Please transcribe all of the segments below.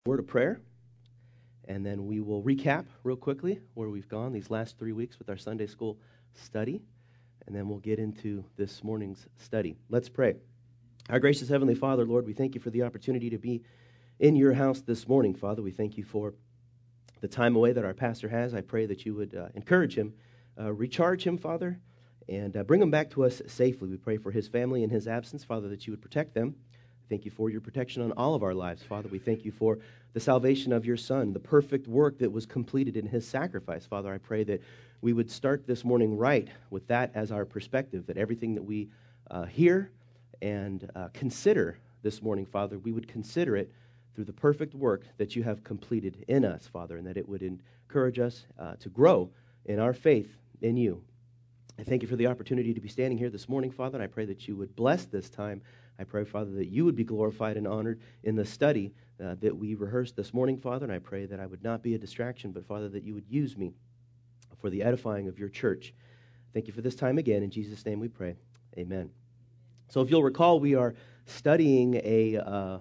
Word of prayer, and then we will recap real quickly where we've gone these last 3 weeks with our Sunday school study, and then we'll get into this morning's study. Let's pray. Our gracious Heavenly Father, Lord, we thank you for the opportunity to be in your house this morning, Father. We thank you for the time away that our pastor has. I pray that you would encourage him, recharge him, Father, and bring him back to us safely. We pray for his family in his absence, Father, that you would protect them. Thank you for your protection on all of our lives, Father. We thank you for the salvation of your Son, the perfect work that was completed in his sacrifice. Father, I pray that we would start this morning right with that as our perspective, that everything that we hear and consider this morning, Father, we would consider it through the perfect work that you have completed in us, Father, and that it would encourage us to grow in our faith in you. I thank you for the opportunity to be standing here this morning, Father, and I pray that you would bless this time. I pray, Father, that you would be glorified and honored in the study that we rehearsed this morning, Father, and I pray that I would not be a distraction, but, Father, that you would use me for the edifying of your church. Thank you for this time again. In Jesus' name we pray. Amen. So if you'll recall, we are studying a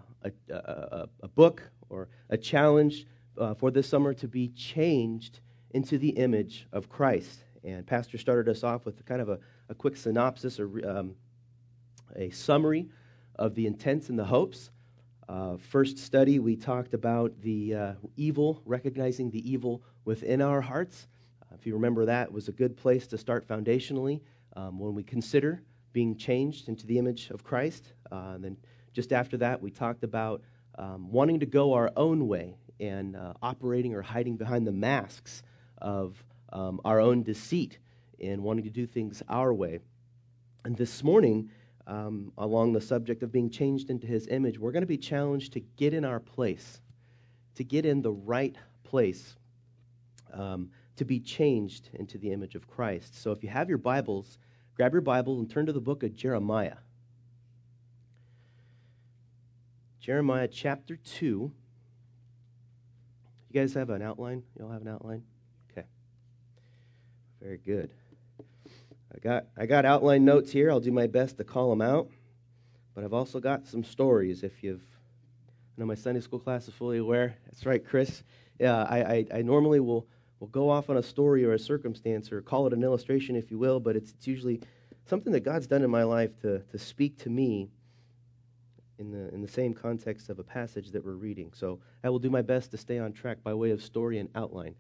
book or a challenge for this summer to be changed into the image of Christ. And Pastor started us off with kind of a quick synopsis or a summary of the intents and the hopes. First study, we talked about the evil, recognizing the evil within our hearts. If you remember, that was a good place to start foundationally when we consider being changed into the image of Christ. And then just after that, we talked about wanting to go our own way and operating or hiding behind the masks of our own deceit and wanting to do things our way. And this morning, along the subject of being changed into his image, we're going to be challenged to get in our place, to get in the right place, to be changed into the image of Christ. So if you have your Bibles, grab your Bible and turn to the book of Jeremiah. Jeremiah chapter 2. You guys have an outline? You all have an outline? Okay. Very good. I got outline notes here. I'll do my best to call them out. But I've also got some stories. I know my Sunday school class is fully aware. That's right, Chris. Yeah, I normally will go off on a story or a circumstance or call it an illustration, if you will, but it's usually something that God's done in my life to speak to me in the same context of a passage that we're reading. So I will do my best to stay on track by way of story and outline.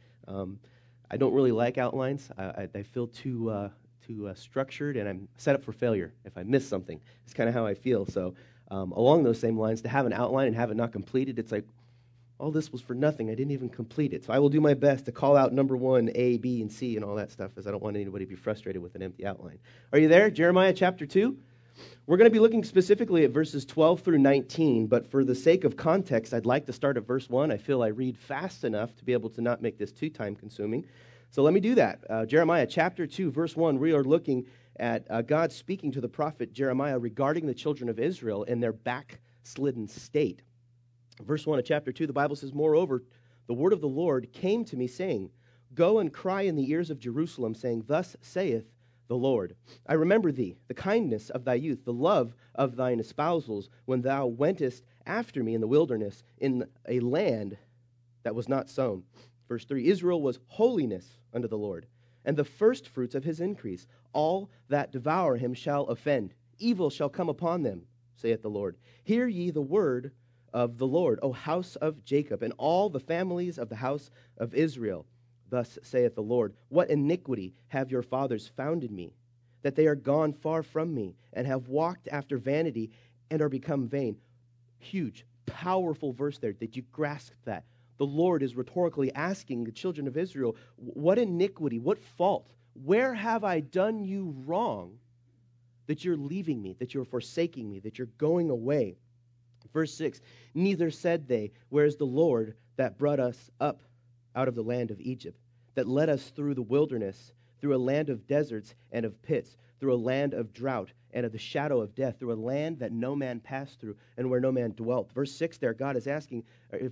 I don't really like outlines. I feel too structured, and I'm set up for failure if I miss something. It's kind of how I feel. So along those same lines, to have an outline and have it not completed, it's like, all this was for nothing. I didn't even complete it. So I will do my best to call out number 1, A, B, and C, and all that stuff, as I don't want anybody to be frustrated with an empty outline. Are you there? Jeremiah chapter 2? We're going to be looking specifically at verses 12 through 19, but for the sake of context, I'd like to start at verse 1. I feel I read fast enough to be able to not make this too time-consuming. So let me do that. Jeremiah chapter 2, verse 1, we are looking at God speaking to the prophet Jeremiah regarding the children of Israel and their backslidden state. Verse 1 of chapter 2, the Bible says, "Moreover, the word of the Lord came to me, saying, Go and cry in the ears of Jerusalem, saying, Thus saith the Lord, I remember thee, the kindness of thy youth, the love of thine espousals, when thou wentest after me in the wilderness, in a land that was not sown." Verse 3, "Israel was holiness unto the Lord, and the firstfruits of his increase. All that devour him shall offend. Evil shall come upon them, saith the Lord. Hear ye the word of the Lord, O house of Jacob, and all the families of the house of Israel. Thus saith the Lord, What iniquity have your fathers found in me, that they are gone far from me, and have walked after vanity, and are become vain." Huge, powerful verse there. Did you grasp that? The Lord is rhetorically asking the children of Israel, what iniquity, what fault, where have I done you wrong that you're leaving me, that you're forsaking me, that you're going away? Verse 6, "Neither said they, Where is the Lord that brought us up out of the land of Egypt, that led us through the wilderness, through a land of deserts and of pits, through a land of drought and of the shadow of death, through a land that no man passed through and where no man dwelt." Verse 6 there, God is asking,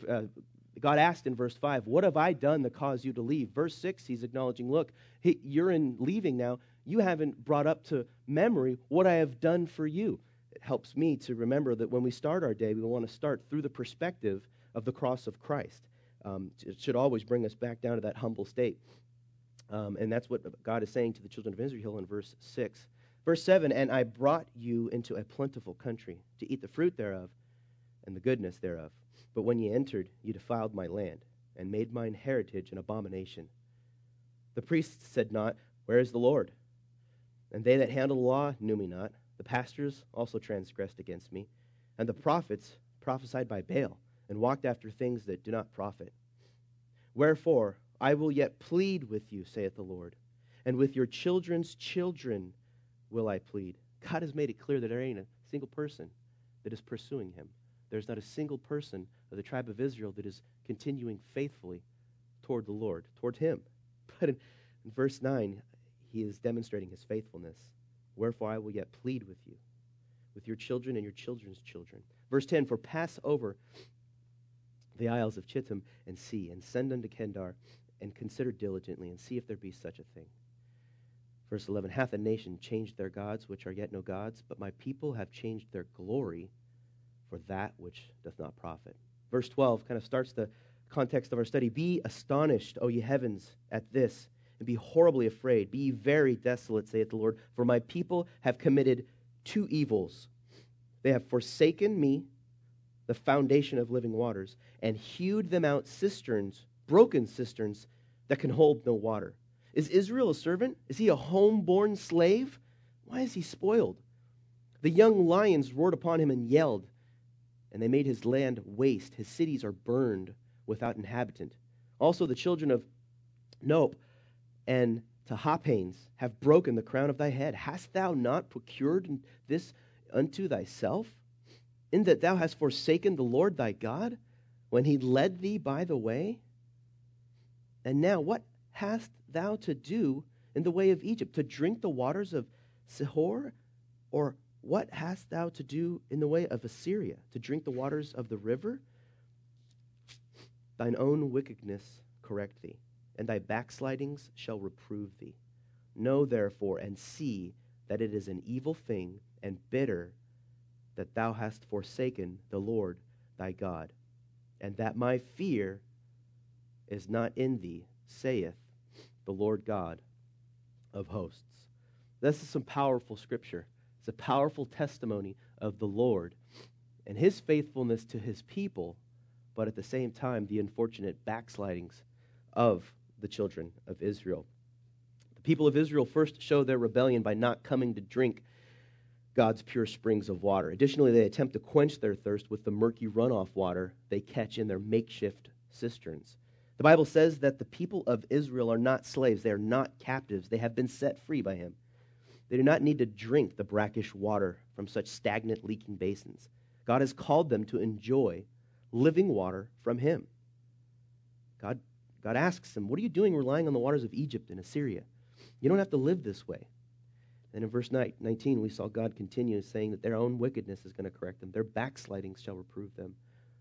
God asked in verse 5, "What have I done that caused you to leave?" Verse 6, he's acknowledging, look, you're in leaving now. You haven't brought up to memory what I have done for you. It helps me to remember that when we start our day, we want to start through the perspective of the cross of Christ. It should always bring us back down to that humble state. And that's what God is saying to the children of Israel in verse 6. Verse 7, and I brought you into a plentiful country to eat the fruit thereof and the goodness thereof. But when ye entered, ye defiled my land and made mine heritage an abomination. The priests said not, where is the Lord? And they that handle the law knew me not. The pastors also transgressed against me. And the prophets prophesied by Baal and walked after things that do not profit. Wherefore I will yet plead with you, saith the Lord, and with your children's children will I plead. God has made it clear that there ain't a single person that is pursuing him. There's not a single person of the tribe of Israel that is continuing faithfully toward the Lord, toward him. But in verse 9, he is demonstrating his faithfulness. Wherefore I will yet plead with you, with your children and your children's children. Verse 10, for pass over the isles of Chittim and see, and send unto Kendar, and consider diligently, and see if there be such a thing. Verse 11, hath a nation changed their gods, which are yet no gods, but my people have changed their glory for that which doth not profit. Verse 12 kind of starts the context of our study. Be astonished, O ye heavens, at this, and be horribly afraid. Be ye very desolate, saith the Lord, for my people have committed two evils. They have forsaken me, the foundation of living waters, and hewed them out cisterns, broken cisterns, that can hold no water. Is Israel a servant? Is he a home-born slave? Why is he spoiled? The young lions roared upon him and yelled, and they made his land waste. His cities are burned without inhabitant. Also the children of Nope and Tahaphanes have broken the crown of thy head. Hast thou not procured this unto thyself, in that thou hast forsaken the Lord thy God, when he led thee by the way? And now what hast thou to do in the way of Egypt, to drink the waters of Sihor? Or what hast thou to do in the way of Assyria, to drink the waters of the river? Thine own wickedness correct thee, and thy backslidings shall reprove thee. Know therefore and see that it is an evil thing and bitter that thou hast forsaken the Lord thy God, and that my fear is not in thee, saith the Lord God of hosts. This is some powerful scripture. It's a powerful testimony of the Lord and his faithfulness to his people, but at the same time, the unfortunate backslidings of the children of Israel. The people of Israel first show their rebellion by not coming to drink God's pure springs of water. Additionally, they attempt to quench their thirst with the murky runoff water they catch in their makeshift cisterns. The Bible says that the people of Israel are not slaves. They are not captives. They have been set free by him. They do not need to drink the brackish water from such stagnant, leaking basins. God has called them to enjoy living water from him. God asks them, what are you doing relying on the waters of Egypt and Assyria? You don't have to live this way. And in verse 19, we saw God continue saying that their own wickedness is going to correct them. Their backslidings shall reprove them.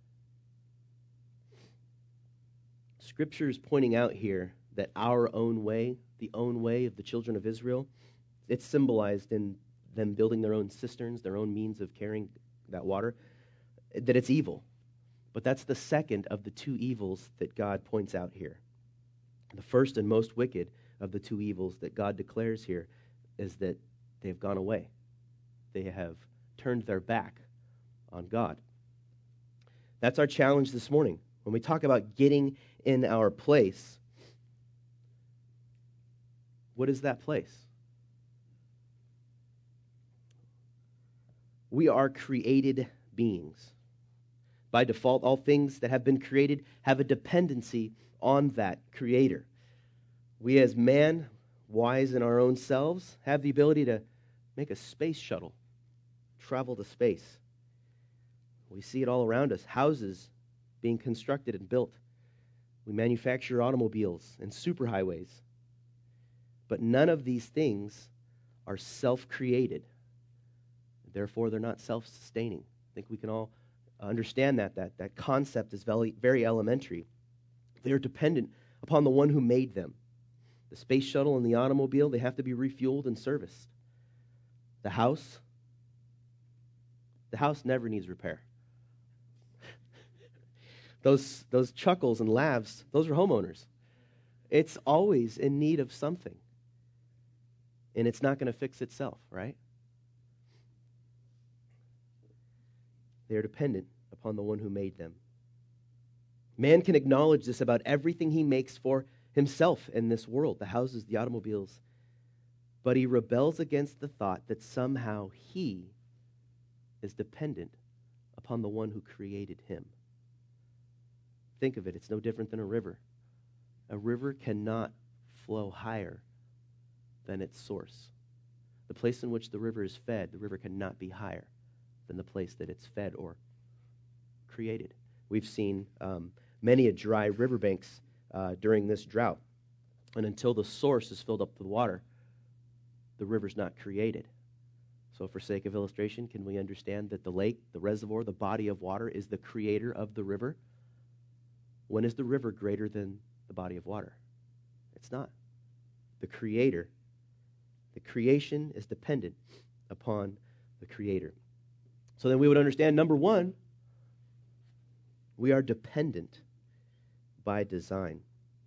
Scripture is pointing out here that our own way, the own way of the children of Israel, it's symbolized in them building their own cisterns, their own means of carrying that water, that it's evil. But that's the second of the two evils that God points out here. The first and most wicked of the two evils that God declares here is that they have gone away. They have turned their back on God. That's our challenge this morning. When we talk about getting in our place, what is that place? We are created beings. By default, all things that have been created have a dependency on that creator. We as man, wise in our own selves, have the ability to make a space shuttle, travel to space. We see it all around us, houses being constructed and built. We manufacture automobiles and superhighways. But none of these things are self-created. Therefore, they're not self-sustaining. I think we can all understand that concept is very, very elementary. They are dependent upon the one who made them. The space shuttle and the automobile, they have to be refueled and serviced. The house never needs repair. those chuckles and laughs, those are homeowners. It's always in need of something. And it's not going to fix itself, right? They are dependent upon the one who made them. Man can acknowledge this about everything he makes for himself in this world, the houses, the automobiles. But he rebels against the thought that somehow he is dependent upon the one who created him. Think of it, it's no different than a river. A river cannot flow higher than its source. The place in which the river is fed, the river cannot be higher than the place that it's fed or created. We've seen many a dry riverbanks during this drought. And until the source is filled up with water, the river's not created. So for sake of illustration, can we understand that the lake, the reservoir, the body of water is the creator of the river? When is the river greater than the body of water? It's not. The creator, the creation is dependent upon the creator. So then we would understand, number one, we are dependent by design.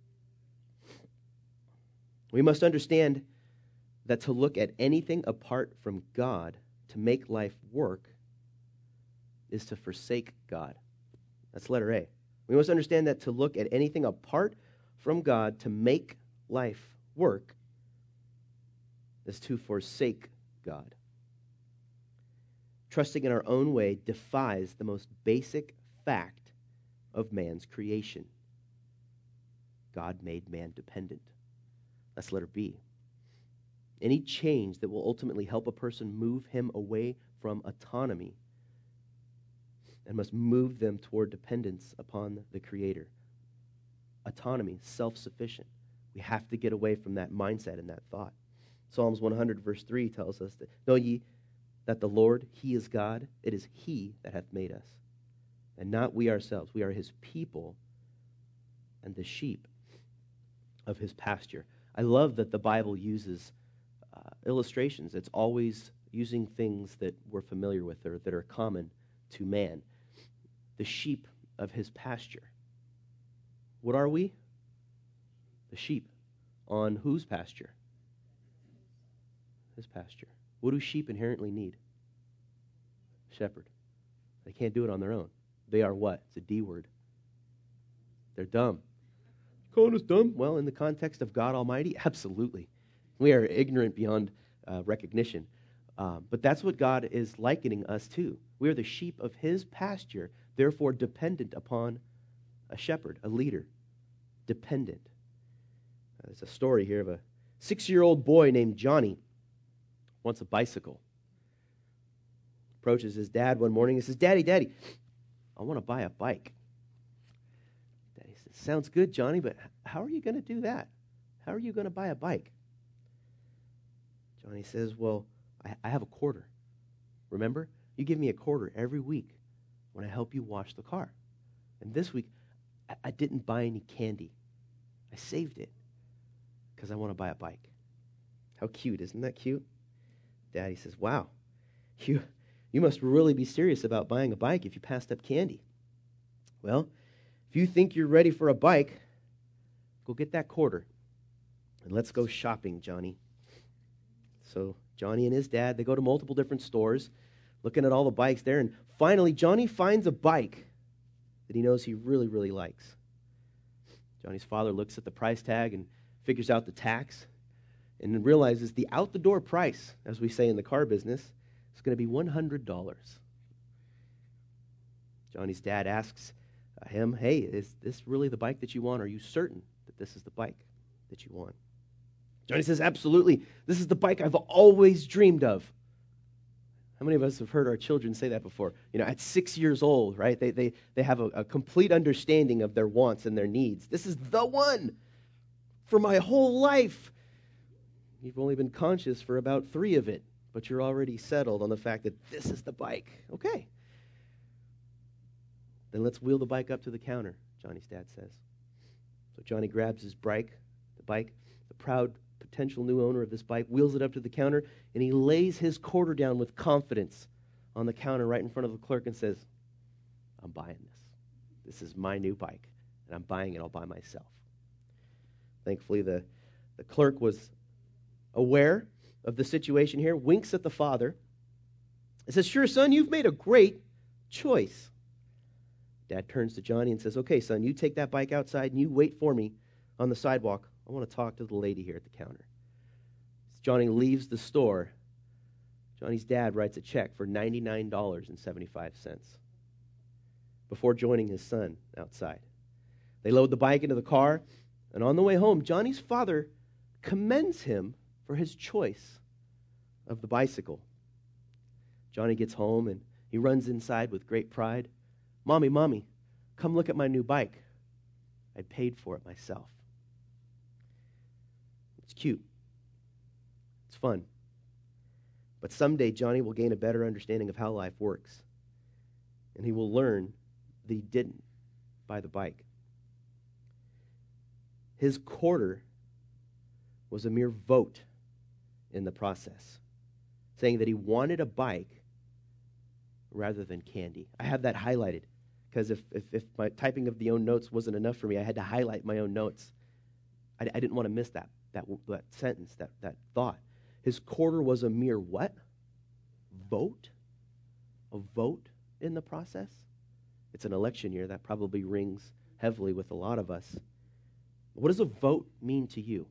We must understand that to look at anything apart from God to make life work is to forsake God. That's letter A. We must understand that to look at anything apart from God to make life work is to forsake God. Trusting in our own way defies the most basic fact of man's creation. God made man dependent. That's letter B. Any change that will ultimately help a person move him away from autonomy and must move them toward dependence upon the Creator. Autonomy, self-sufficient. We have to get away from that mindset and that thought. Psalms 100 verse 3 tells us that, know ye that the Lord, He is God. It is He that hath made us, and not we ourselves. We are His people and the sheep of His pasture. I love that the Bible uses illustrations. It's always using things that we're familiar with or that are common to man. The sheep of His pasture. What are we? The sheep. On whose pasture? His pasture. What do sheep inherently need? Shepherd. They can't do it on their own. They are what? It's a D word. They're dumb. Calling us dumb? Well, in the context of God Almighty, absolutely. We are ignorant beyond recognition. But that's what God is likening us to. We are the sheep of His pasture, therefore dependent upon a shepherd, a leader. Dependent. There's a story here of a 6-year-old boy named Johnny. Wants a bicycle. Approaches his dad one morning and says, Daddy, I want to buy a bike. Daddy says, sounds good, Johnny, but how are you going to do that? How are you going to buy a bike? Johnny says, well, I have a quarter. Remember? You give me a quarter every week when I help you wash the car. And this week, I didn't buy any candy. I saved it because I want to buy a bike. How cute. Isn't that cute? Daddy says, wow, you must really be serious about buying a bike if you passed up candy. Well, if you think you're ready for a bike, go get that quarter and let's go shopping, Johnny. So Johnny and his dad, they go to multiple different stores, looking at all the bikes there, and finally Johnny finds a bike that he knows he really, really likes. Johnny's father looks at the price tag and figures out the tax and realizes the out-the-door price, as we say in the car business, is going to be $100. Johnny's dad asks him, hey, is this really the bike that you want? Are you certain that this is the bike that you want? Johnny says, absolutely. This is the bike I've always dreamed of. How many of us have heard our children say that before? You know, at 6 years old, right? They have a complete understanding of their wants and their needs. This is the one for my whole life. You've only been conscious for about 3 of it, but you're already settled on the fact that this is the bike. Okay. Then let's wheel the bike up to the counter, Johnny's dad says. So Johnny grabs his bike, the proud potential new owner of this bike, wheels it up to the counter, and he lays his quarter down with confidence on the counter right in front of the clerk and says, I'm buying this. This is my new bike, and I'm buying it all by myself. Thankfully, the clerk was aware of the situation here, winks at the father. It says, "Sure, son, you've made a great choice." Dad turns to Johnny and says, "Okay, son, you take that bike outside and you wait for me on the sidewalk. I want to talk to the lady here at the counter." As Johnny leaves the store, Johnny's dad writes a check for $99.75 before joining his son outside. They load the bike into the car, and on the way home, Johnny's father commends him for his choice of the bicycle. Johnny gets home, and he runs inside with great pride. Mommy, come look at my new bike. I paid for it myself." It's cute. It's fun. But someday Johnny will gain a better understanding of how life works. And he will learn that he didn't buy the bike. His quarter was a mere vote in the process, saying that he wanted a bike rather than candy. I have that highlighted because if my typing of the own notes wasn't enough for me, I had to highlight my own notes. I didn't want to miss that sentence, that thought. His quarter was a mere what? Vote? A vote in the process? It's an election year. That probably rings heavily with a lot of us. What does a vote mean to you?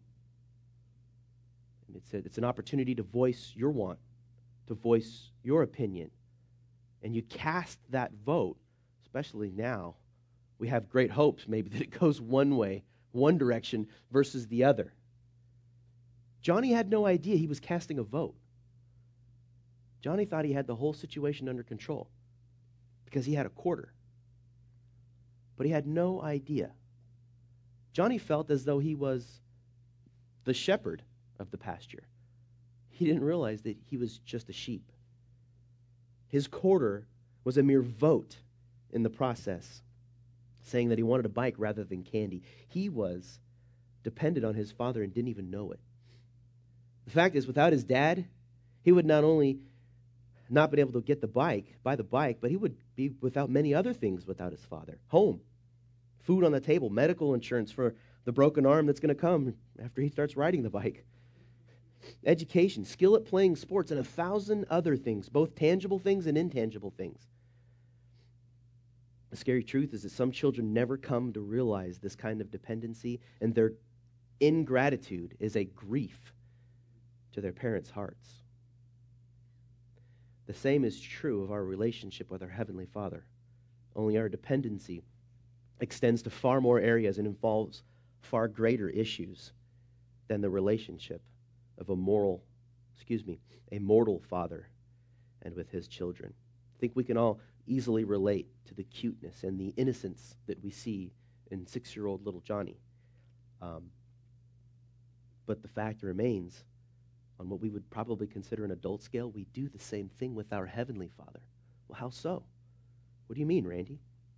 It's an opportunity to voice your want, to voice your opinion. And you cast that vote, especially now. We have great hopes maybe that it goes one way, one direction versus the other. Johnny had no idea he was casting a vote. Johnny thought he had the whole situation under control because he had a quarter. But he had no idea. Johnny felt as though he was the shepherd of the pasture. He didn't realize that he was just a sheep. His quarter was a mere vote in the process, saying that he wanted a bike rather than candy. He was dependent on his father and didn't even know it. The fact is, without his dad, he would not only not been able to buy the bike, but he would be without many other things without his father. Home, food on the table, medical insurance for the broken arm that's going to come after he starts riding the bike, education, skill at playing sports, and 1,000 other things, both tangible things and intangible things. The scary truth is that some children never come to realize this kind of dependency, and their ingratitude is a grief to their parents' hearts. The same is true of our relationship with our Heavenly Father, only our dependency extends to far more areas and involves far greater issues than the relationship of a mortal father and with his children. I think we can all easily relate to the cuteness and the innocence that we see in 6-year-old little Johnny. But the fact remains, on what we would probably consider an adult scale, we do the same thing with our Heavenly Father. Well, how so? What do you mean, Randy?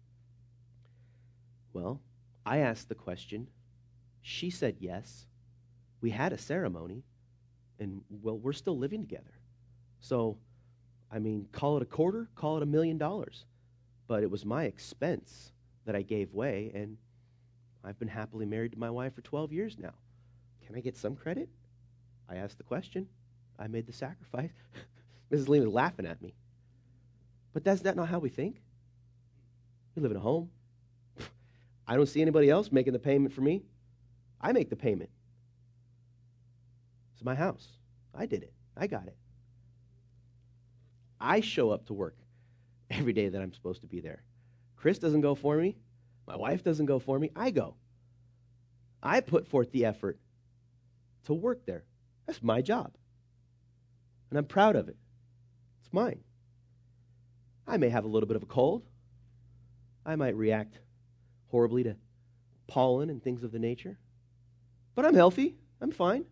Well, I asked the question. She said yes. We had a ceremony. And, well, we're still living together. So, call it a quarter, call it $1 million. But it was my expense that I gave way, and I've been happily married to my wife for 12 years now. Can I get some credit? I asked the question. I made the sacrifice. Mrs. Lehman is laughing at me. But that's not how we think. We live in a home. I don't see anybody else making the payment for me. I make the payment. It's my house. I did it. I got it. I show up to work every day that I'm supposed to be there. Chris doesn't go for me. My wife doesn't go for me. I go. I put forth the effort to work there. That's my job. And I'm proud of it. It's mine. I may have a little bit of a cold. I might react horribly to pollen and things of the nature. But I'm healthy. I'm fine.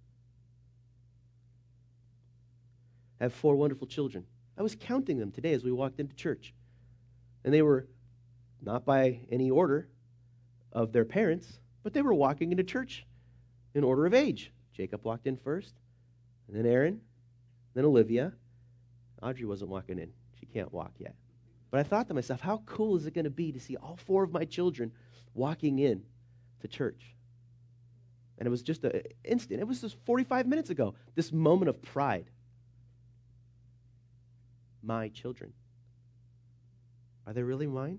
I have 4 wonderful children. I was counting them today as we walked into church. And they were not by any order of their parents, but they were walking into church in order of age. Jacob walked in first, and then Aaron, then Olivia. Audrey wasn't walking in. She can't walk yet. But I thought to myself, how cool is it going to be to see all 4 of my children walking in to church? And it was just an instant. It was just 45 minutes ago. This moment of pride. My children. Are they really mine?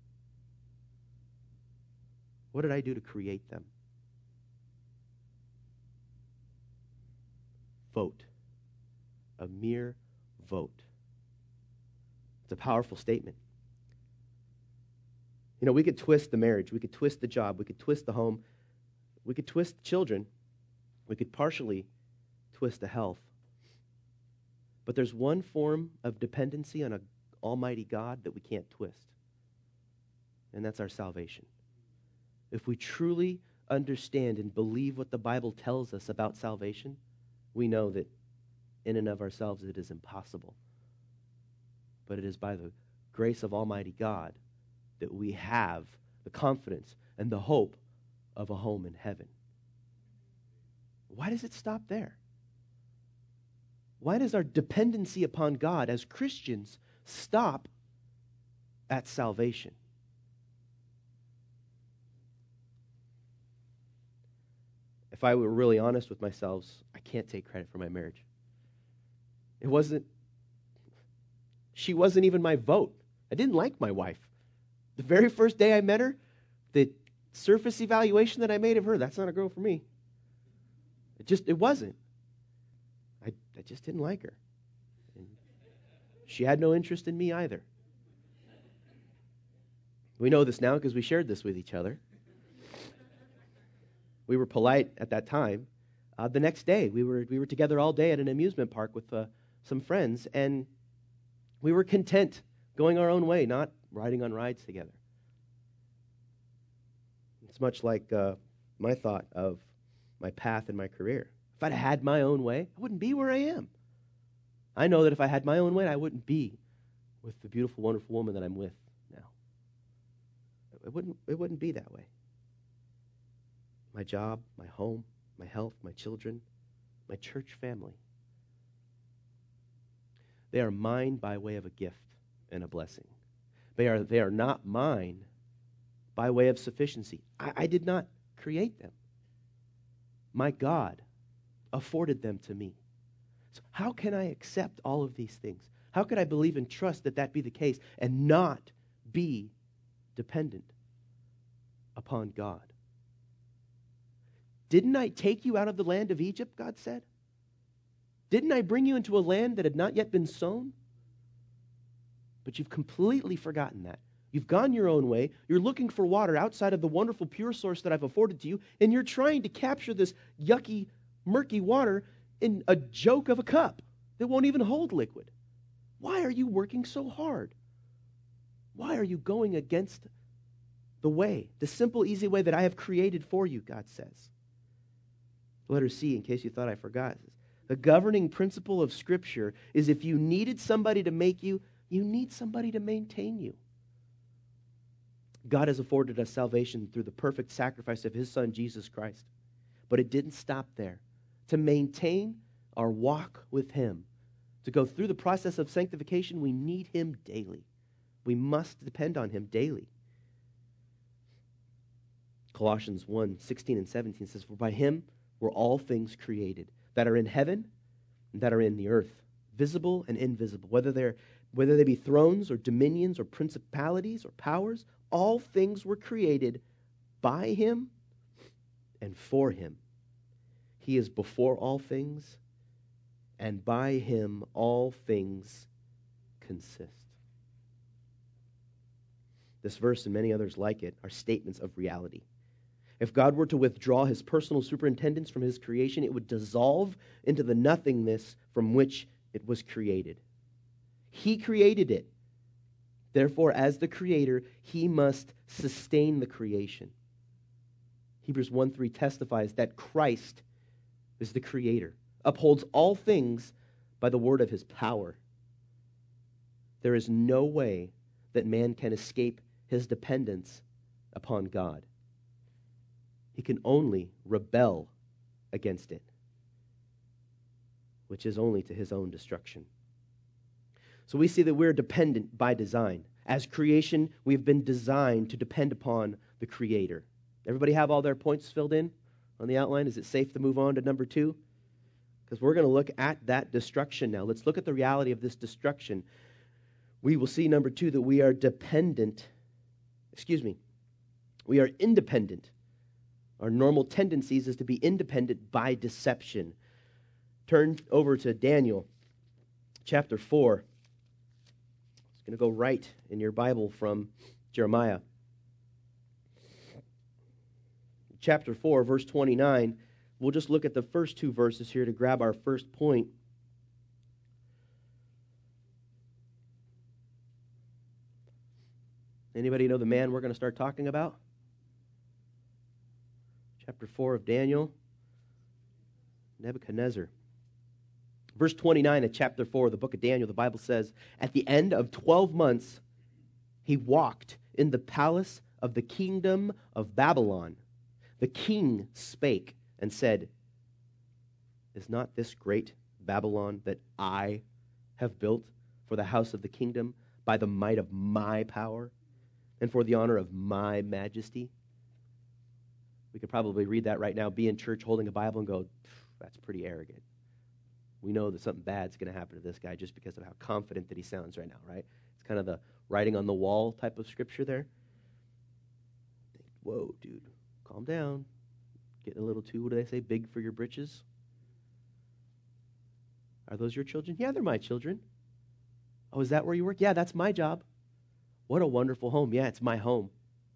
What did I do to create them? Vote. A mere vote. It's a powerful statement. You know, we could twist the marriage. We could twist the job. We could twist the home. We could twist the children. We could partially twist the health. But there's one form of dependency on an almighty God that we can't twist. And that's our salvation. If we truly understand and believe what the Bible tells us about salvation, we know that in and of ourselves it is impossible. But it is by the grace of Almighty God that we have the confidence and the hope of a home in heaven. Why does it stop there? Why does our dependency upon God as Christians stop at salvation? If I were really honest with myself, I can't take credit for my marriage. She wasn't even my vote. I didn't like my wife. The very first day I met her, the surface evaluation that I made of her, that's not a girl for me. It wasn't. I just didn't like her. And she had no interest in me either. We know this now because we shared this with each other. We were polite at that time. The next day, we were together all day at an amusement park with some friends, and we were content going our own way, not riding on rides together. It's much like my thought of my path in my career. If I'd had my own way, I wouldn't be where I am. I know that if I had my own way, I wouldn't be with the beautiful, wonderful woman that I'm with now. It wouldn't be that way. My job, my home, my health, my children, my church family. They are mine by way of a gift and a blessing. They are not mine by way of sufficiency. I did not create them. My God afforded them to me. So how can I accept all of these things? How could I believe and trust that that be the case and not be dependent upon God? Didn't I take you out of the land of Egypt, God said? Didn't I bring you into a land that had not yet been sown? But you've completely forgotten that. You've gone your own way. You're looking for water outside of the wonderful, pure source that I've afforded to you, and you're trying to capture this yucky, murky water in a joke of a cup that won't even hold liquid. Why are you working so hard? Why are you going against the way, the simple, easy way that I have created for you, God says. Letter C, in case you thought I forgot. The governing principle of Scripture is if you needed somebody to make you, you need somebody to maintain you. God has afforded us salvation through the perfect sacrifice of His Son, Jesus Christ. But it didn't stop there. To maintain our walk with Him, to go through the process of sanctification, we need Him daily. We must depend on Him daily. Colossians 1:16 and 17 says, "For by Him were all things created, that are in heaven and that are in the earth, visible and invisible, whether they be thrones or dominions or principalities or powers, all things were created by Him and for Him. He is before all things, and by Him all things consist." This verse and many others like it are statements of reality. If God were to withdraw His personal superintendence from His creation, it would dissolve into the nothingness from which it was created. He created it. Therefore, as the Creator, He must sustain the creation. Hebrews 1:3 testifies that Christ is the Creator, upholds all things by the word of His power. There is no way that man can escape his dependence upon God. He can only rebel against it, which is only to his own destruction. So we see that we're dependent by design. As creation, we've been designed to depend upon the Creator. Everybody have all their points filled in on the outline? Is it safe to move on to number 2? Because we're going to look at that destruction now. Let's look at the reality of this destruction. We will see, number 2, that we are we are independent. Our normal tendencies is to be independent by deception. Turn over to Daniel chapter 4. It's going to go right in your Bible from Jeremiah. Chapter 4, verse 29. We'll just look at the first 2 verses here to grab our first point. Anybody know the man we're going to start talking about? Chapter 4 of Daniel, Nebuchadnezzar. Verse 29 of chapter 4 of the book of Daniel, the Bible says, at the end of 12 months, he walked in the palace of the kingdom of Babylon. The king spake and said, is not this great Babylon that I have built for the house of the kingdom by the might of my power and for the honor of my majesty? We could probably read that right now, be in church holding a Bible and go, that's pretty arrogant. We know that something bad's going to happen to this guy just because of how confident that he sounds right now, right? It's kind of the writing on the wall type of scripture there. Whoa, dude, calm down. Getting a little too, what do they say, big for your britches? Are those your children? Yeah, they're my children. Oh, is that where you work? Yeah, that's my job. What a wonderful home. Yeah, it's my home.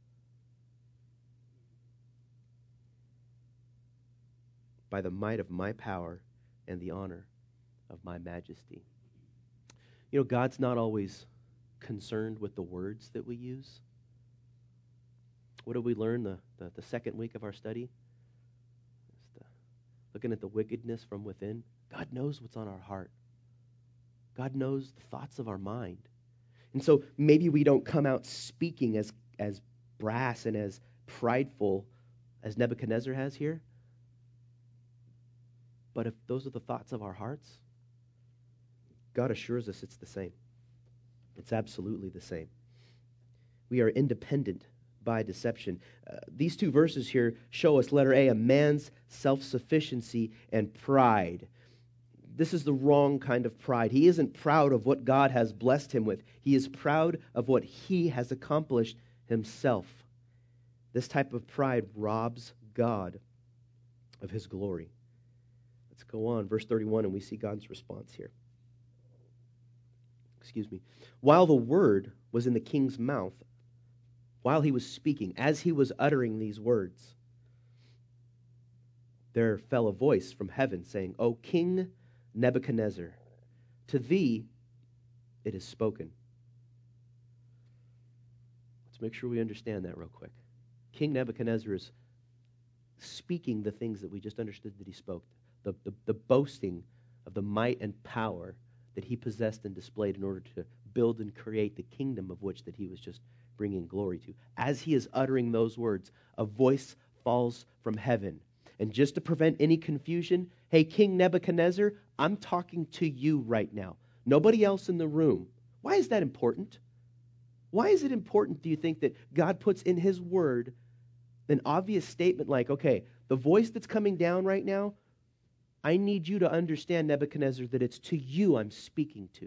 By the might of my power and the honor of my majesty. You know, God's not always concerned with the words that we use. What did we learn the second week of our study? Looking at the wickedness from within. God knows what's on our heart. God knows the thoughts of our mind. And so maybe we don't come out speaking as brass and as prideful as Nebuchadnezzar has here. But if those are the thoughts of our hearts, God assures us it's the same. It's absolutely the same. We are independent by deception. These 2 verses here show us, letter A, a man's self-sufficiency and pride. This is the wrong kind of pride. He isn't proud of what God has blessed him with. He is proud of what he has accomplished himself. This type of pride robs God of his glory. Let's go on, verse 31, and we see God's response here. While the word was in the king's mouth, while he was speaking, as he was uttering these words, there fell a voice from heaven saying, O King Nebuchadnezzar, to thee it is spoken. Let's make sure we understand that real quick. King Nebuchadnezzar is speaking the things that we just understood that he spoke. The boasting of the might and power that he possessed and displayed in order to build and create the kingdom of which that he was just bringing glory to. As he is uttering those words, a voice falls from heaven. And just to prevent any confusion, hey, King Nebuchadnezzar, I'm talking to you right now. Nobody else in the room. Why is that important? Why is it important, do you think, that God puts in his word an obvious statement like, okay, the voice that's coming down right now, I need you to understand, Nebuchadnezzar, that it's to you I'm speaking to.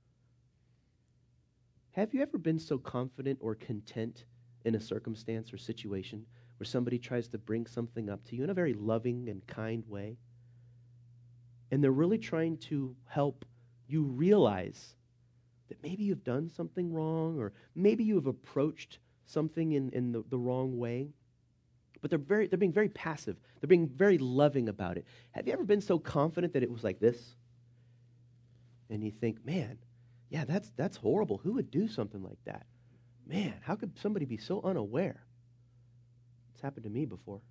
Have you ever been so confident or content in a circumstance or situation where somebody tries to bring something up to you in a very loving and kind way, and they're really trying to help you realize that maybe you've done something wrong, or maybe you have approached something in the wrong way? But they're being very passive. They're being very loving about it. Have you ever been so confident that it was like this? And you think, man, yeah, that's horrible. Who would do something like that? Man, how could somebody be so unaware? It's happened to me before.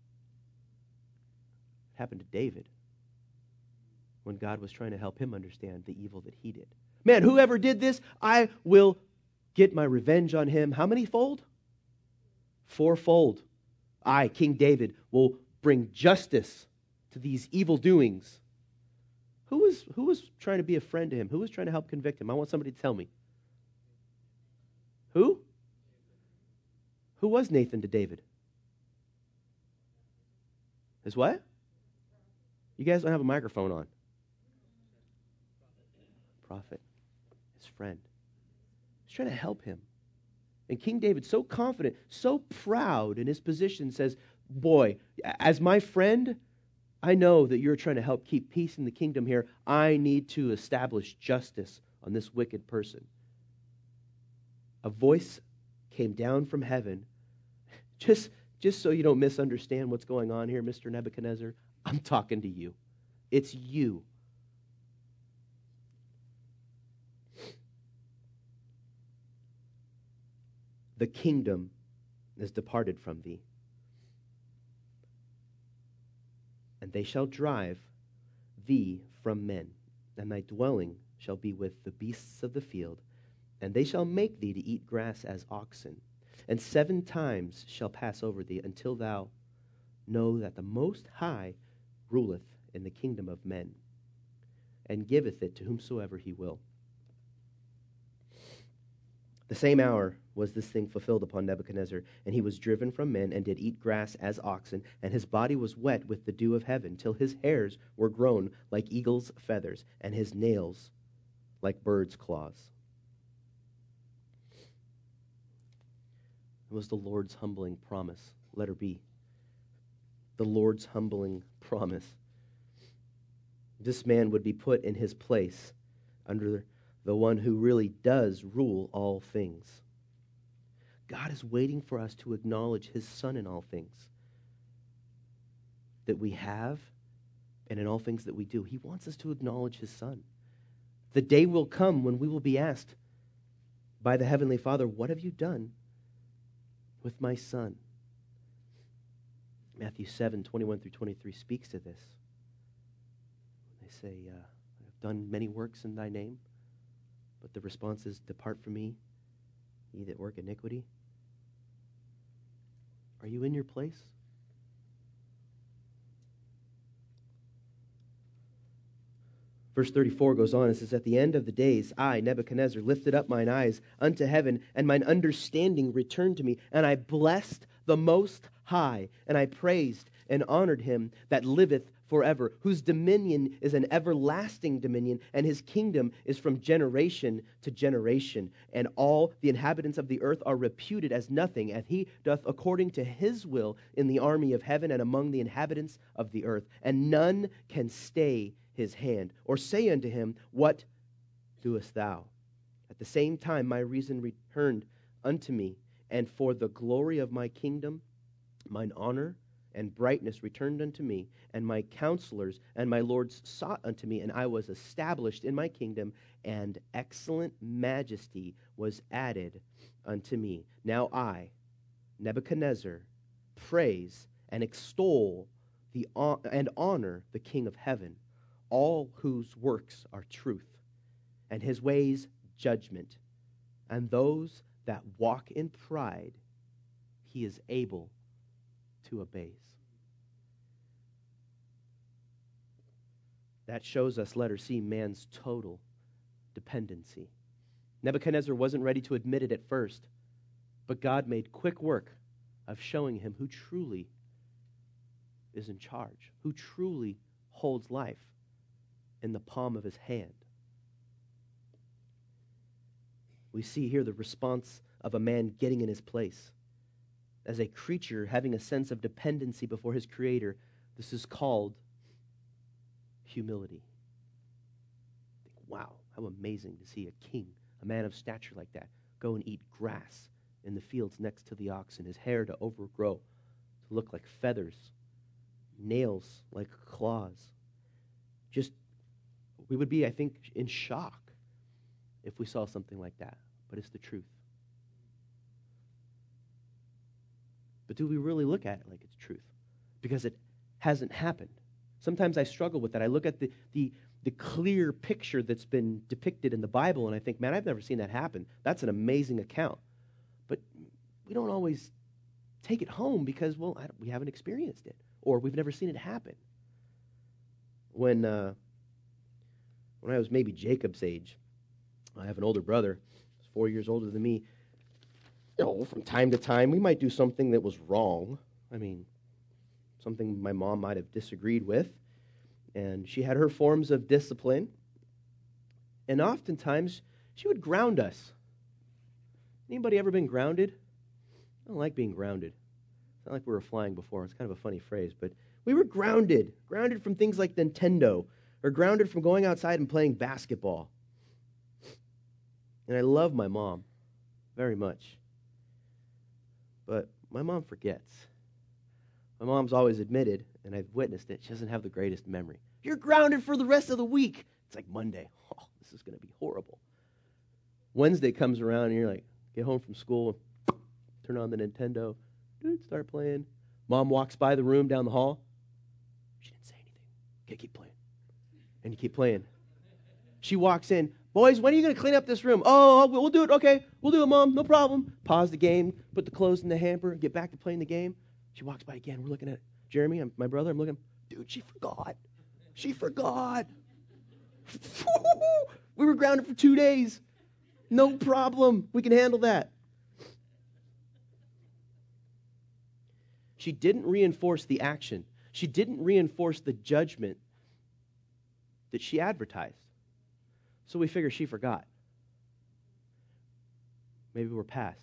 It happened to David when God was trying to help him understand the evil that he did. Man, whoever did this, I will get my revenge on him. How many fold? 4-fold. I, King David, will bring justice to these evil doings. Who was trying to be a friend to him? Who was trying to help convict him? I want somebody to tell me. Who? Who was Nathan to David? His what? You guys don't have a microphone on. Prophet. His friend. He's trying to help him. And King David, so confident, so proud in his position, says, boy, as my friend, I know that you're trying to help keep peace in the kingdom here. I need to establish justice on this wicked person. A voice came down from heaven. Just so you don't misunderstand what's going on here, Mr. Nebuchadnezzar, I'm talking to you. It's you. The kingdom is departed from thee, and they shall drive thee from men, and thy dwelling shall be with the beasts of the field, and they shall make thee to eat grass as oxen, and 7 times shall pass over thee, until thou know that the Most High ruleth in the kingdom of men, and giveth it to whomsoever he will. The same hour was this thing fulfilled upon Nebuchadnezzar, and he was driven from men, and did eat grass as oxen, and his body was wet with the dew of heaven, till his hairs were grown like eagle's feathers, and his nails like bird's claws. It was the Lord's humbling promise. Letter B. The Lord's humbling promise. This man would be put in his place under the one who really does rule all things. God is waiting for us to acknowledge his Son in all things that we have and in all things that we do. He wants us to acknowledge his Son. The day will come when we will be asked by the Heavenly Father, what have you done with my Son? Matthew 7:21-23 speaks to this. They say, I've done many works in thy name. But the response is, depart from me, ye that work iniquity. Are you in your place? Verse 34 goes on, it says, at the end of the days, I, Nebuchadnezzar, lifted up mine eyes unto heaven, and mine understanding returned to me, and I blessed the Most High, and I praised and honored him that liveth forever, whose dominion is an everlasting dominion, and his kingdom is from generation to generation. And all the inhabitants of the earth are reputed as nothing, and he doth according to his will in the army of heaven and among the inhabitants of the earth. And none can stay his hand, or say unto him, what doest thou? At the same time my reason returned unto me, and for the glory of my kingdom, mine honor and brightness returned unto me, and my counselors and my lords sought unto me, and I was established in my kingdom, and excellent majesty was added unto me. Now I, Nebuchadnezzar, praise and extol and honor the King of heaven, all whose works are truth, and his ways judgment, and those that walk in pride he is able to abase. That shows us, letter C, man's total dependency. Nebuchadnezzar wasn't ready to admit it at first, but God made quick work of showing him who truly is in charge, who truly holds life in the palm of his hand. We see here the response of a man getting in his place. As a creature having a sense of dependency before his Creator, this is called humility. Wow, how amazing to see a king, a man of stature like that, go and eat grass in the fields next to the oxen, his hair to overgrow, to look like feathers, nails like claws. We would be, I think, in shock if we saw something like that, but it's the truth. But do we really look at it like it's truth? Because it hasn't happened. Sometimes I struggle with that. I look at the clear picture that's been depicted in the Bible, and I think, man, I've never seen that happen. That's an amazing account. But we don't always take it home because, well, we haven't experienced it, or we've never seen it happen. When I was maybe Jacob's age, I have an older brother, he's 4 years older than me. From time to time, we might do something that was wrong. I mean, something my mom might have disagreed with. And she had her forms of discipline. And oftentimes, she would ground us. Anybody ever been grounded? I don't like being grounded. It's not like we were flying before. It's kind of a funny phrase, but we were grounded from things like Nintendo, or grounded from going outside and playing basketball. And I love my mom very much. But my mom forgets. My mom's always admitted, and I've witnessed it, she doesn't have the greatest memory. You're grounded for the rest of the week. It's like Monday. Oh, this is going to be horrible. Wednesday comes around, and you're like, get home from school, turn on the Nintendo, start playing. Mom walks by the room down the hall. She didn't say anything. Okay, keep playing. And you keep playing. She walks in. Boys, when are you going to clean up this room? Oh, we'll do it. Okay, we'll do it, Mom. No problem. Pause the game, put the clothes in the hamper, get back to playing the game. She walks by again. We're looking at Jeremy, my brother. I'm looking. Dude, she forgot. She forgot. We were grounded for 2 days. No problem. We can handle that. She didn't reinforce the action. She didn't reinforce the judgment that she advertised. So we figure she forgot. Maybe we're past.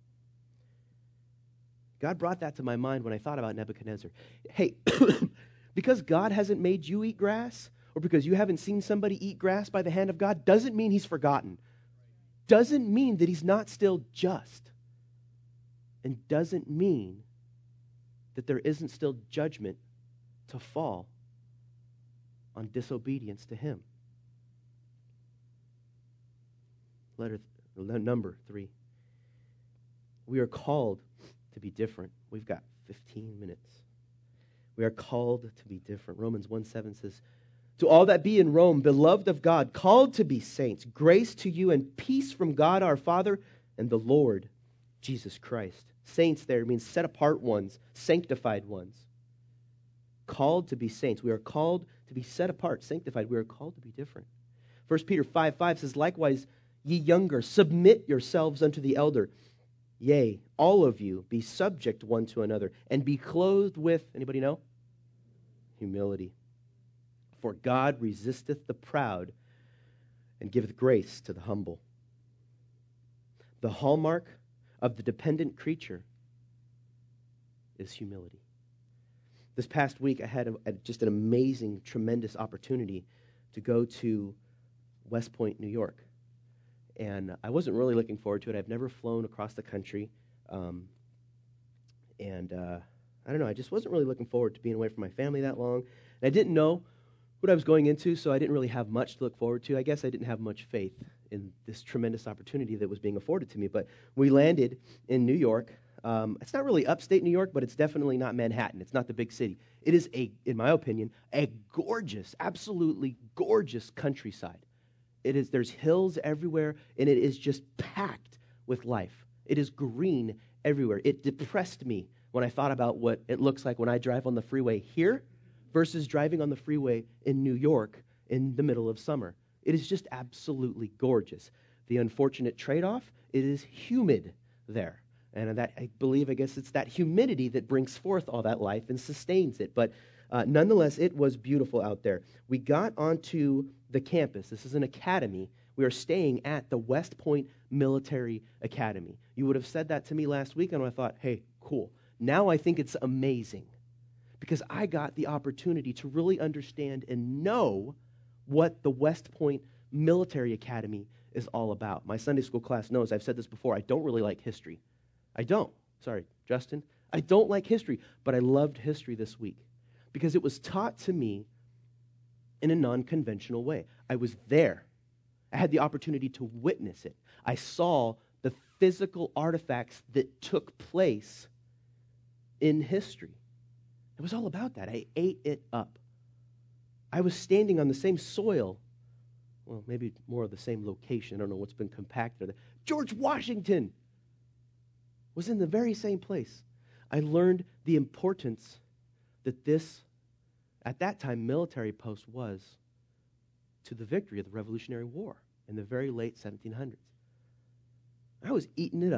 God brought that to my mind when I thought about Nebuchadnezzar. Hey, because God hasn't made you eat grass, or because you haven't seen somebody eat grass by the hand of God, doesn't mean he's forgotten. Doesn't mean that he's not still just. And doesn't mean that there isn't still judgment to fall on disobedience to him. Number 3. We are called to be different. We've got 15 minutes. We are called to be different. Romans 1:7 says, to all that be in Rome, beloved of God, called to be saints, grace to you and peace from God our Father and the Lord Jesus Christ. Saints there means set apart ones, sanctified ones. Called to be saints. We are called to be set apart, sanctified. We are called to be different. 1 Peter 5:5 says, likewise, ye younger, submit yourselves unto the elder. Yea, all of you be subject one to another, and be clothed with, anybody know? Humility. For God resisteth the proud, and giveth grace to the humble. The hallmark of the dependent creature is humility. This past week, I had just an amazing, tremendous opportunity to go to West Point, New York. And I wasn't really looking forward to it. I've never flown across the country. I don't know, I just wasn't really looking forward to being away from my family that long. And I didn't know what I was going into, so I didn't really have much to look forward to. I guess I didn't have much faith in this tremendous opportunity that was being afforded to me. But we landed in New York. It's not really upstate New York, but it's definitely not Manhattan. It's not the big city. It is, in my opinion, a gorgeous, absolutely gorgeous countryside. There's hills everywhere, and it is just packed with life. It is green everywhere. It depressed me when I thought about what it looks like when I drive on the freeway here versus driving on the freeway in New York in the middle of summer. It is just absolutely gorgeous. The unfortunate trade-off, it is humid there. And I guess it's that humidity that brings forth all that life and sustains it. But nonetheless, it was beautiful out there. We got onto the campus. This is an academy. We are staying at the West Point Military Academy. You would have said that to me last week, and I thought, hey, cool. Now I think it's amazing because I got the opportunity to really understand and know what the West Point Military Academy is all about. My Sunday school class knows, I've said this before, I don't really like history. I don't. Sorry, Justin. I don't like history, but I loved history this week because it was taught to me in a non-conventional way. I was there. I had the opportunity to witness it. I saw the physical artifacts that took place in history. It was all about that. I ate it up. I was standing on the same soil, well, maybe more of the same location. I don't know what's been compacted. George Washington was in the very same place. I learned the importance that this, at that time, military post was to the victory of the Revolutionary War in the very late 1700s. I was eating it up.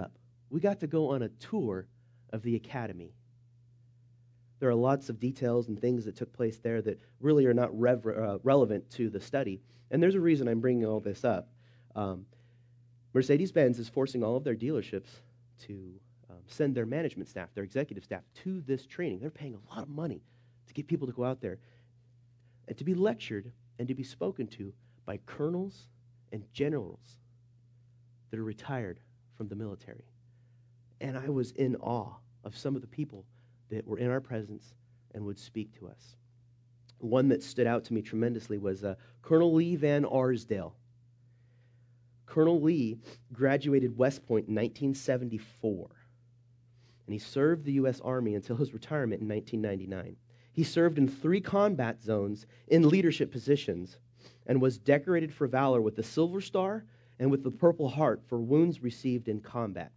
we got to go on a tour of the academy. There are lots of details and things that took place there that really are not relevant to the study. And there's a reason I'm bringing all this up. Mercedes-Benz is forcing all of their dealerships to send their management staff, their executive staff, to this training. They're paying a lot of money to get people to go out there and to be lectured and to be spoken to by colonels and generals that are retired from the military. And I was in awe of some of the people that were in our presence and would speak to us. One that stood out to me tremendously was Colonel Lee Van Arsdale. Colonel Lee graduated West Point in 1974, and he served the U.S. Army until his retirement in 1999. He served in 3 combat zones in leadership positions and was decorated for valor with the Silver Star and with the Purple Heart for wounds received in combat.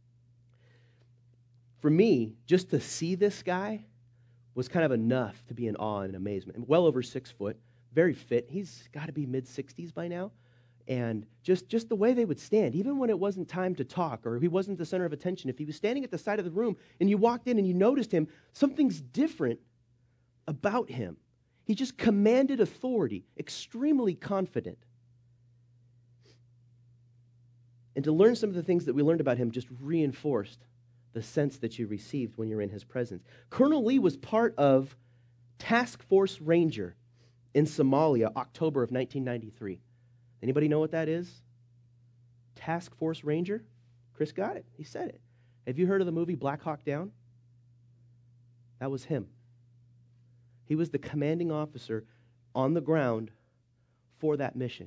For me, just to see this guy was kind of enough to be in awe and amazement. Well over 6 foot, very fit. He's got to be mid-60s by now. And just the way they would stand, even when it wasn't time to talk or he wasn't the center of attention, if he was standing at the side of the room and you walked in and you noticed him, something's different about him. He just commanded authority, extremely confident. And to learn some of the things that we learned about him just reinforced the sense that you received when you're in his presence. Colonel Lee was part of Task Force Ranger in Somalia, October of 1993. Anybody know what that is? Task Force Ranger? Chris got it. He said it. Have you heard of the movie Black Hawk Down? That was him. He was the commanding officer on the ground for that mission.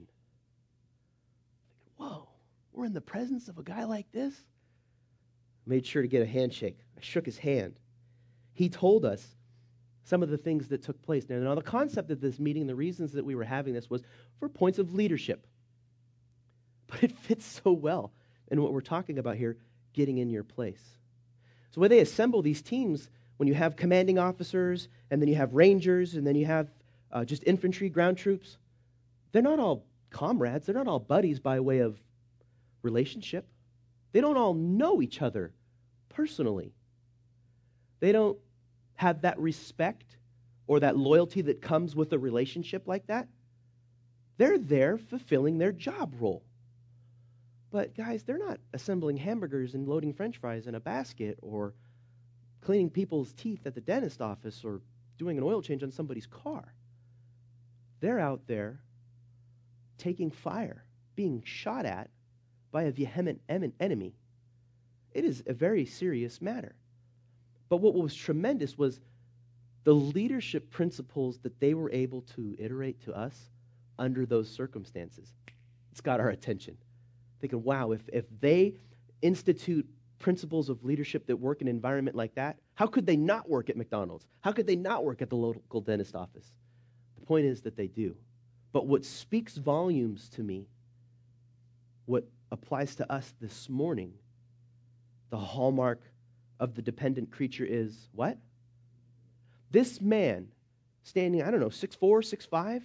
Whoa, we're in the presence of a guy like this? Made sure to get a handshake. I shook his hand. He told us some of the things that took place. Now, the concept of this meeting, the reasons that we were having this was for points of leadership. But it fits so well in what we're talking about here, getting in your place. So when they assemble these teams, when you have commanding officers, and then you have rangers, and then you have just infantry, ground troops, they're not all comrades. They're not all buddies by way of relationship. They don't all know each other personally. They don't have that respect or that loyalty that comes with a relationship like that. They're there fulfilling their job role. But guys, they're not assembling hamburgers and loading French fries in a basket or cleaning people's teeth at the dentist office or doing an oil change on somebody's car. They're out there taking fire, being shot at by a vehement enemy. It is a very serious matter. But what was tremendous was the leadership principles that they were able to iterate to us under those circumstances. It's got our attention. Thinking, wow, if they institute principles of leadership that work in an environment like that, how could they not work at McDonald's? How could they not work at the local dentist office? The point is that they do. But what speaks volumes to me, what applies to us this morning, the hallmark of the dependent creature is what? This man standing, 6'4", 6'5",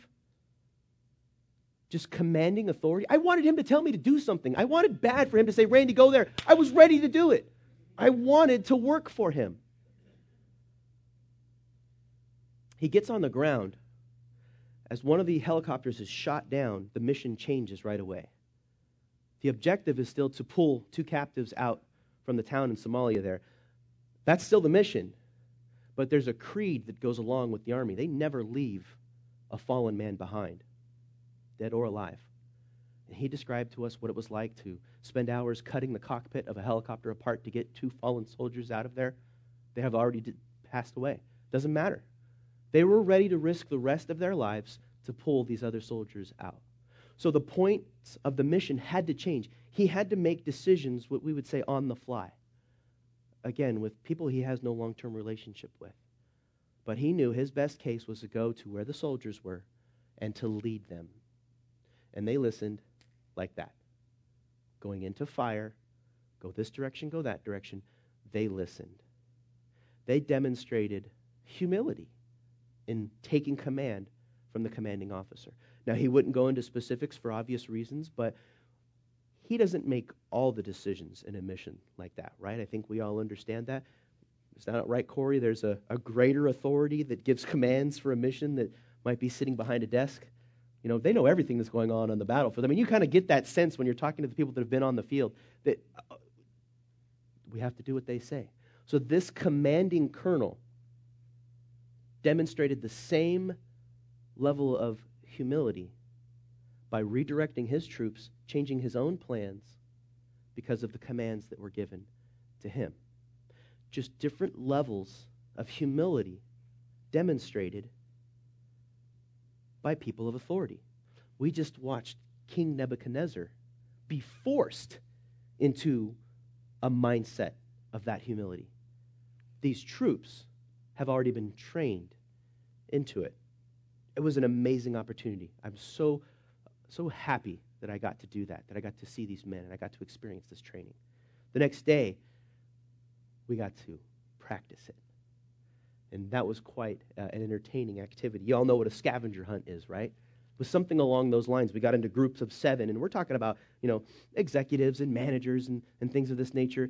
just commanding authority. I wanted him to tell me to do something. I wanted bad for him to say, Randy, go there. I was ready to do it. I wanted to work for him. He gets on the ground. As one of the helicopters is shot down, the mission changes right away. The objective is still to pull 2 captives out from the town in Somalia there. That's still the mission. But there's a creed that goes along with the army. They never leave a fallen man behind, dead or alive. And he described to us what it was like to spend hours cutting the cockpit of a helicopter apart to get 2 fallen soldiers out of there. They have already passed away. Doesn't matter. They were ready to risk the rest of their lives to pull these other soldiers out. So the points of the mission had to change. He had to make decisions, what we would say, on the fly. Again, with people he has no long-term relationship with. But he knew his best case was to go to where the soldiers were and to lead them. And they listened like that. Going into fire, go this direction, go that direction. They listened. They demonstrated humility in taking command from the commanding officer. Now, he wouldn't go into specifics for obvious reasons, but he doesn't make all the decisions in a mission like that, right? I think we all understand that. Is that right, Corey? There's a greater authority that gives commands for a mission that might be sitting behind a desk. They know everything that's going on the battlefield. I mean, you kind of get that sense when you're talking to the people that have been on the field that we have to do what they say. So this commanding colonel demonstrated the same level of humility by redirecting his troops, changing his own plans because of the commands that were given to him. Just different levels of humility demonstrated by people of authority. We just watched King Nebuchadnezzar be forced into a mindset of that humility. These troops have already been trained into it. It was an amazing opportunity. I'm so happy that I got to do that I got to see these men and I got to experience this training. The next day, we got to practice it. And that was quite an entertaining activity. You all know what a scavenger hunt is, right? It was something along those lines. We got into groups of 7, and we're talking about, executives and managers and things of this nature.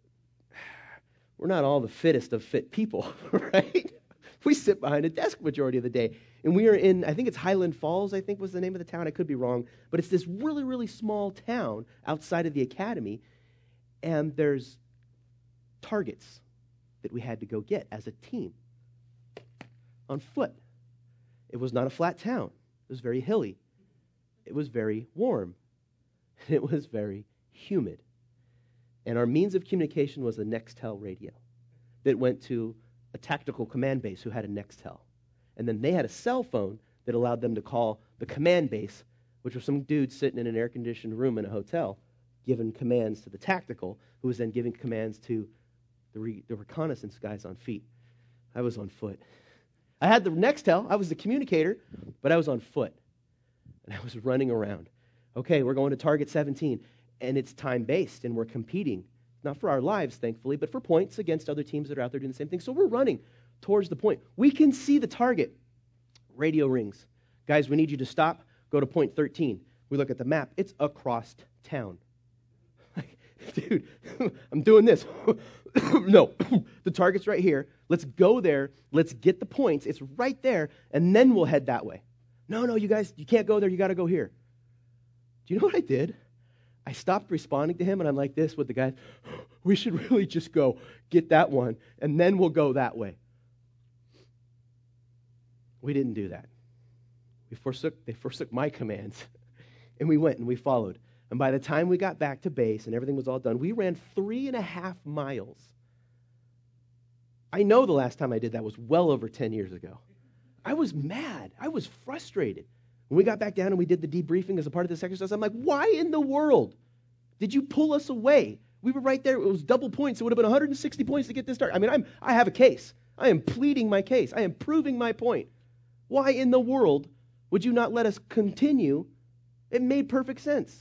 We're not all the fittest of fit people, right? We sit behind a desk majority of the day. And we are in, I think it's Highland Falls, I think was the name of the town. I could be wrong. But it's this really, really small town outside of the academy. And there's targets that we had to go get as a team on foot. It was not a flat town. It was very hilly. It was very warm. It was very humid. And our means of communication was a Nextel radio that went to a tactical command base who had a Nextel. And then they had a cell phone that allowed them to call the command base, which was some dude sitting in an air-conditioned room in a hotel, giving commands to the tactical, who was then giving commands to the reconnaissance guys on feet. I was on foot. I had the Nextel. I was the communicator, but I was on foot. And I was running around. Okay, we're going to target 17. And it's time-based, and we're competing. Not for our lives, thankfully, but for points against other teams that are out there doing the same thing. So we're running towards the point. We can see the target. Radio rings. Guys, we need you to stop. Go to point 13. We look at the map. It's across town. Dude, I'm doing this. No, the target's right here. Let's go there. Let's get the points. It's right there, and then we'll head that way. No, you guys, you can't go there. You got to go here. Do you know what I did? I stopped responding to him, and I'm like this with the guys. We should really just go get that one, and then we'll go that way. We didn't do that. They forsook my commands, and we went and we followed. And by the time we got back to base and everything was all done, we ran 3.5 miles. I know the last time I did that was well over 10 years ago. I was mad. I was frustrated. When we got back down and we did the debriefing as a part of this exercise, I'm like, why in the world did you pull us away? We were right there. It was double points. It would have been 160 points to get this start. I mean, I have a case. I am pleading my case. I am proving my point. Why in the world would you not let us continue? It made perfect sense.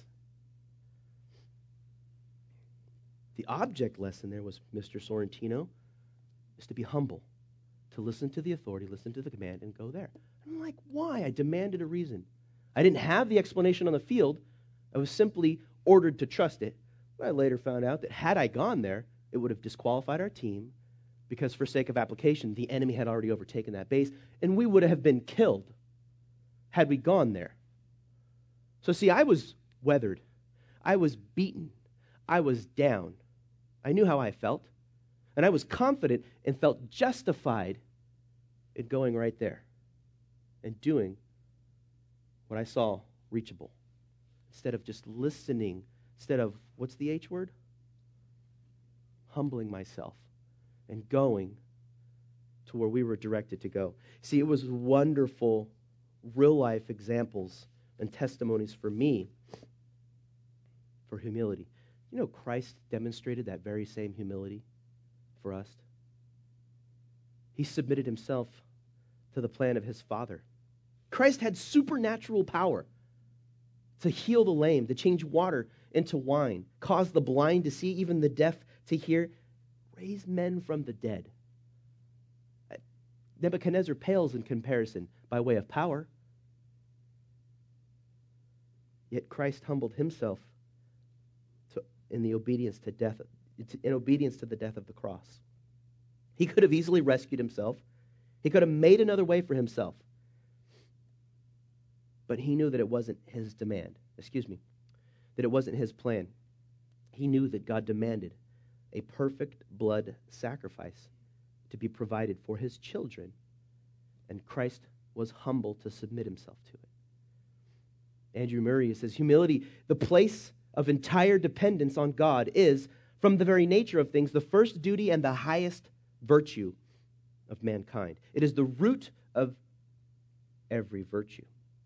The object lesson there was, Mr. Sorrentino, is to be humble, to listen to the authority, listen to the command, and go there. I'm like, why? I demanded a reason. I didn't have the explanation on the field. I was simply ordered to trust it. But I later found out that had I gone there, it would have disqualified our team because for sake of application, the enemy had already overtaken that base, and we would have been killed had we gone there. So see, I was weathered. I was beaten. I was down. I knew how I felt, and I was confident and felt justified in going right there and doing what I saw reachable. Instead of just listening, instead of, what's the H word? Humbling myself and going to where we were directed to go. See, it was wonderful real-life examples and testimonies for me for humility. You know, Christ demonstrated that very same humility for us. He submitted himself to the plan of his Father. Christ had supernatural power to heal the lame, to change water into wine, cause the blind to see, even the deaf to hear, raise men from the dead. Nebuchadnezzar pales in comparison by way of power. Yet Christ humbled himself in the obedience to death, in obedience to the death of the cross. He could have easily rescued himself. He could have made another way for himself. But he knew that it wasn't his demand. That it wasn't his plan. He knew that God demanded a perfect blood sacrifice to be provided for his children, and Christ was humble to submit himself to it. Andrew Murray says, humility, the place of entire dependence on God, is, from the very nature of things, the first duty and the highest virtue of mankind. It is the root of every virtue.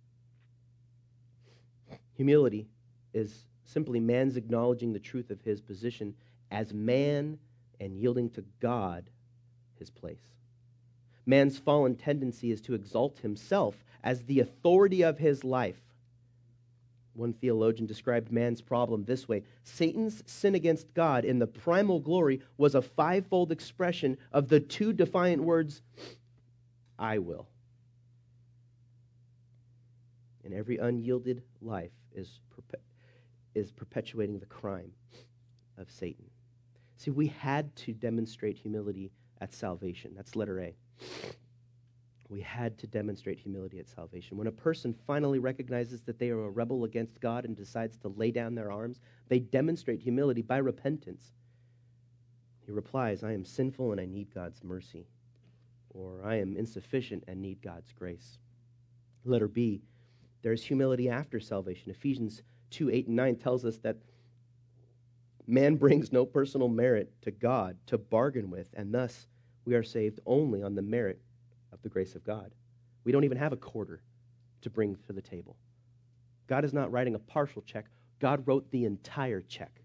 Humility is simply man's acknowledging the truth of his position as man and yielding to God his place. Man's fallen tendency is to exalt himself as the authority of his life. One theologian described man's problem this way: Satan's sin against God in the primal glory was a fivefold expression of the two defiant words, I will. And every unyielded life is perpetuating the crime of Satan. See, we had to demonstrate humility at salvation. That's letter A. We had to demonstrate humility at salvation. When a person finally recognizes that they are a rebel against God and decides to lay down their arms, they demonstrate humility by repentance. He replies, I am sinful and I need God's mercy. Or I am insufficient and need God's grace. Letter B, there is humility after salvation. Ephesians 2:8-9 tells us that man brings no personal merit to God to bargain with, and thus we are saved only on the merit of the grace of God. We don't even have a quarter to bring to the table. God is not writing a partial check. God wrote the entire check.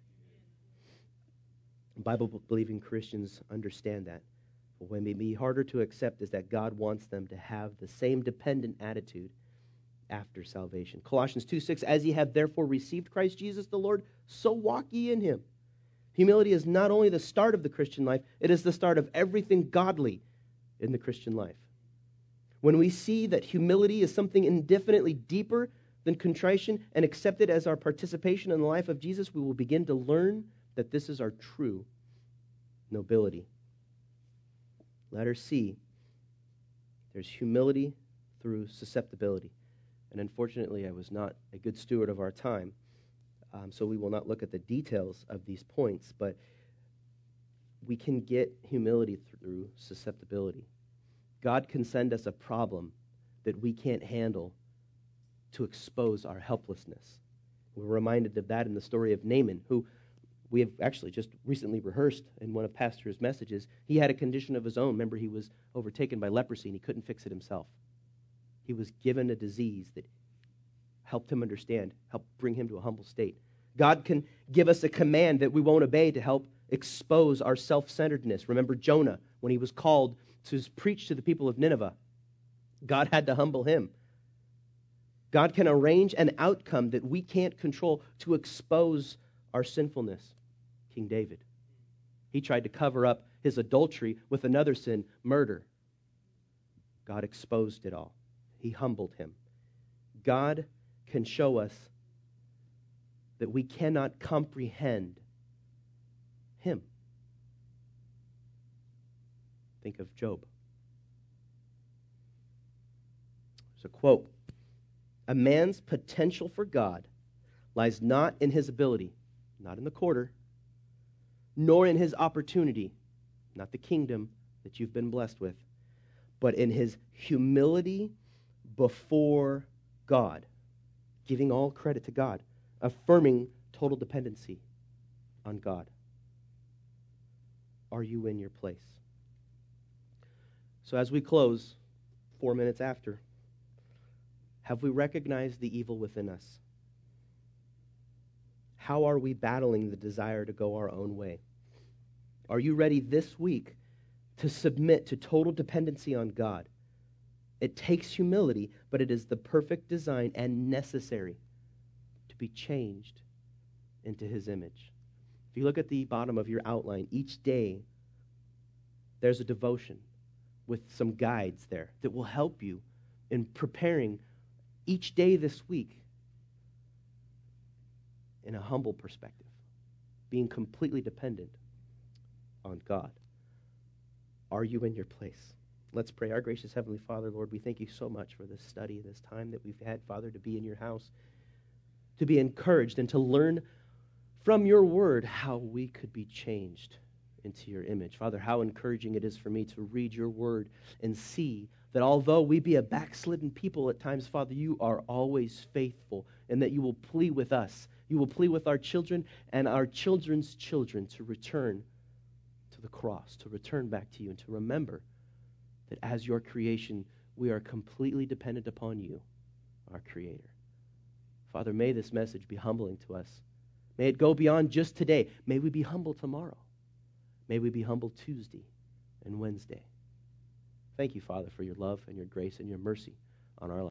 Bible-believing Christians understand that. But what may be harder to accept is that God wants them to have the same dependent attitude after salvation. Colossians 2:6, as ye have therefore received Christ Jesus the Lord, so walk ye in him. Humility is not only the start of the Christian life, it is the start of everything godly in the Christian life. When we see that humility is something infinitely deeper than contrition and accept it as our participation in the life of Jesus, we will begin to learn that this is our true nobility. Letter C, there's humility through susceptibility. And unfortunately, I was not a good steward of our time, so we will not look at the details of these points, but we can get humility through susceptibility. God can send us a problem that we can't handle to expose our helplessness. We're reminded of that in the story of Naaman, who we have actually just recently rehearsed in one of Pastor's messages. He had a condition of his own. Remember, he was overtaken by leprosy, and he couldn't fix it himself. He was given a disease that helped him understand, helped bring him to a humble state. God can give us a command that we won't obey to help expose our self-centeredness. Remember Jonah, when he was called to preach to the people of Nineveh. God had to humble him. God can arrange an outcome that we can't control to expose our sinfulness. King David, he tried to cover up his adultery with another sin, murder. God exposed it all. He humbled him. God can show us that we cannot comprehend him. Think of Job. There's a quote. A man's potential for God lies not in his ability, not in the quarter, nor in his opportunity, not the kingdom that you've been blessed with, but in his humility before God, giving all credit to God, affirming total dependency on God. Are you in your place? So as we close, 4 minutes after, have we recognized the evil within us? How are we battling the desire to go our own way? Are you ready this week to submit to total dependency on God? It takes humility, but it is the perfect design and necessary to be changed into his image. If you look at the bottom of your outline, each day there's a devotion with some guides there that will help you in preparing each day this week in a humble perspective, being completely dependent on God. Are you in your place? Let's pray. Our gracious Heavenly Father, Lord, we thank you so much for this study, this time that we've had, Father, to be in your house, to be encouraged and to learn from your word how we could be changed into your image. Father, how encouraging it is for me to read your word and see that although we be a backslidden people at times, Father, you are always faithful, and that you will plead with us. You will plead with our children and our children's children to return to the cross, to return back to you, and to remember that as your creation, we are completely dependent upon you, our Creator. Father, may this message be humbling to us. May it go beyond just today. May we be humble tomorrow. May we be humble Tuesday and Wednesday. Thank you, Father, for your love and your grace and your mercy on our lives.